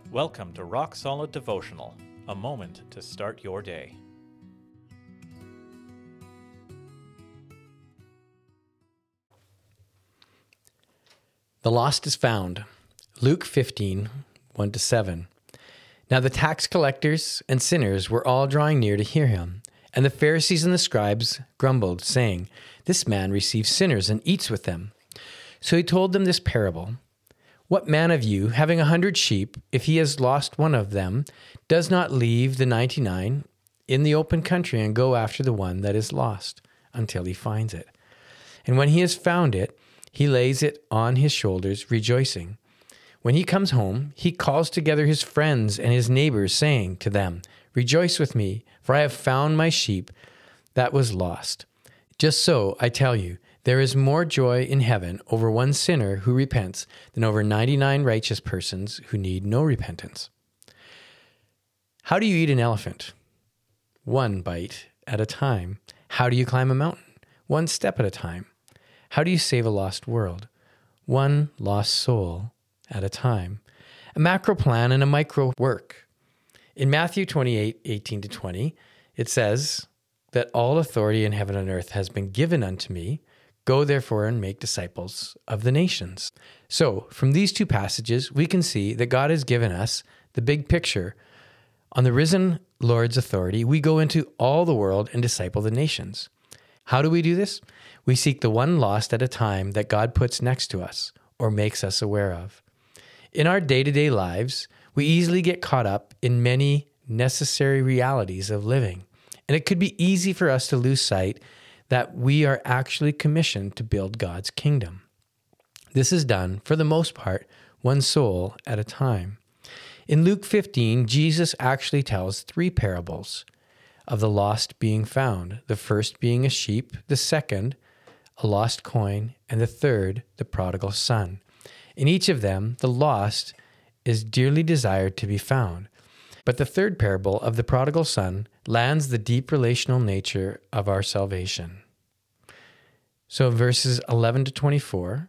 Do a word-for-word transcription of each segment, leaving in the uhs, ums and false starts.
Welcome to Rock Solid Devotional, a moment to start your day. The lost is found. Luke fifteen, one to seven. Now the tax collectors and sinners were all drawing near to hear him. And the Pharisees and the scribes grumbled, saying, This man receives sinners and eats with them. So he told them this parable. What man of you, having a hundred sheep, if he has lost one of them, does not leave the ninety-nine in the open country and go after the one that is lost until he finds it? And when he has found it, he lays it on his shoulders, rejoicing. When he comes home, he calls together his friends and his neighbors, saying to them, Rejoice with me, for I have found my sheep that was lost. Just so, I tell you, there is more joy in heaven over one sinner who repents than over ninety-nine righteous persons who need no repentance. How do you eat an elephant? One bite at a time. How do you climb a mountain? One step at a time. How do you save a lost world? One lost soul at a time. A macro plan and a micro work. In Matthew twenty-eight, eighteen to twenty, it says that all authority in heaven and earth has been given unto me. Go therefore and make disciples of the nations. So, from these two passages, we can see that God has given us the big picture. On the risen Lord's authority, we go into all the world and disciple the nations. How do we do this? We seek the one lost at a time that God puts next to us or makes us aware of. In our day-to-day lives, we easily get caught up in many necessary realities of living, and it could be easy for us to lose sight that we are actually commissioned to build God's kingdom. This is done, for the most part, one soul at a time. In Luke fifteen, Jesus actually tells three parables of the lost being found, the first being a sheep, the second, a lost coin, and the third, the prodigal son. In each of them, the lost is dearly desired to be found. But the third parable of the prodigal son lands the deep relational nature of our salvation. So verses eleven to twenty-four,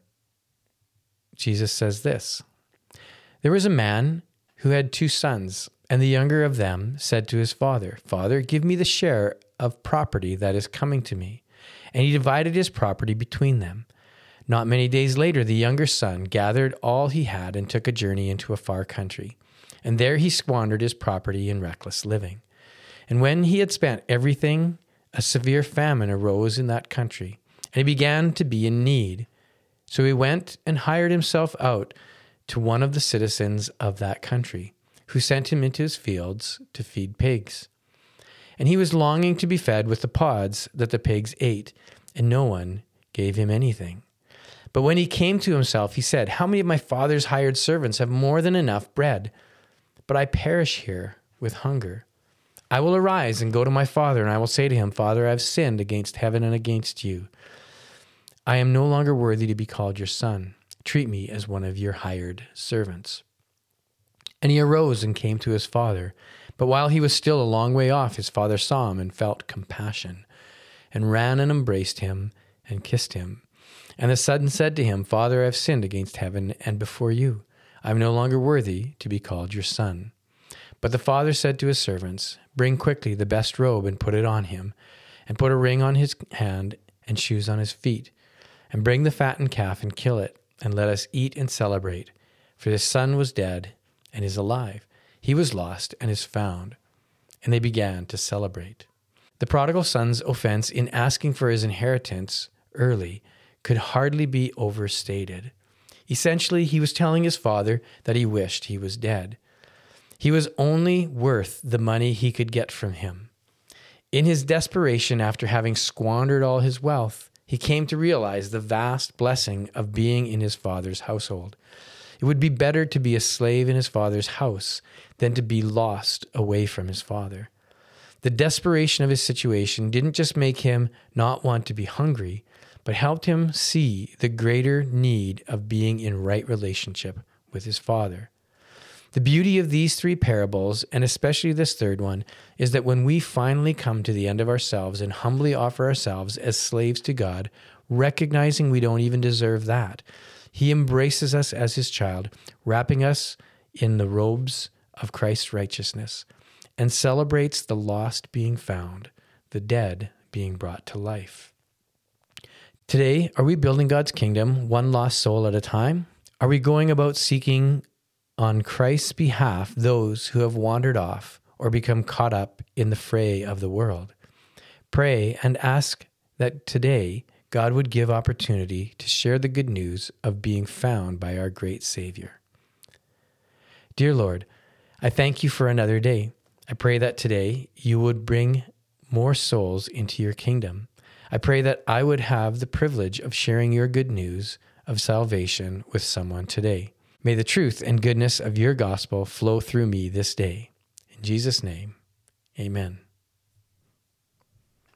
Jesus says this, There was a man who had two sons, and the younger of them said to his father, Father, give me the share of property that is coming to me. And he divided his property between them. Not many days later, the younger son gathered all he had and took a journey into a far country. And there he squandered his property in reckless living. And when he had spent everything, a severe famine arose in that country, and he began to be in need. So he went and hired himself out to one of the citizens of that country, who sent him into his fields to feed pigs. And he was longing to be fed with the pods that the pigs ate, and no one gave him anything. But when he came to himself, he said, How many of my father's hired servants have more than enough bread? But I perish here with hunger. I will arise and go to my father, and I will say to him, Father, I have sinned against heaven and against you. I am no longer worthy to be called your son. Treat me as one of your hired servants. And he arose and came to his father. But while he was still a long way off, his father saw him and felt compassion, and ran and embraced him and kissed him. And the son said to him, Father, I have sinned against heaven and before you. I am no longer worthy to be called your son. But the father said to his servants, Bring quickly the best robe and put it on him, and put a ring on his hand and shoes on his feet. And bring the fattened calf and kill it, and let us eat and celebrate. For this son was dead and is alive. He was lost and is found. And they began to celebrate. The prodigal son's offense in asking for his inheritance early could hardly be overstated. Essentially, he was telling his father that he wished he was dead. He was only worth the money he could get from him. In his desperation after having squandered all his wealth, he came to realize the vast blessing of being in his father's household. It would be better to be a slave in his father's house than to be lost away from his father. The desperation of his situation didn't just make him not want to be hungry, but helped him see the greater need of being in right relationship with his father. The beauty of these three parables, and especially this third one, is that when we finally come to the end of ourselves and humbly offer ourselves as slaves to God, recognizing we don't even deserve that, He embraces us as His child, wrapping us in the robes of Christ's righteousness and celebrates the lost being found, the dead being brought to life. Today, are we building God's kingdom one lost soul at a time? Are we going about seeking on Christ's behalf those who have wandered off or become caught up in the fray of the world? Pray and ask that today God would give opportunity to share the good news of being found by our great Savior. Dear Lord, I thank you for another day. I pray that today you would bring more souls into your kingdom. I pray that I would have the privilege of sharing your good news of salvation with someone today. May the truth and goodness of your gospel flow through me this day. In Jesus' name, amen.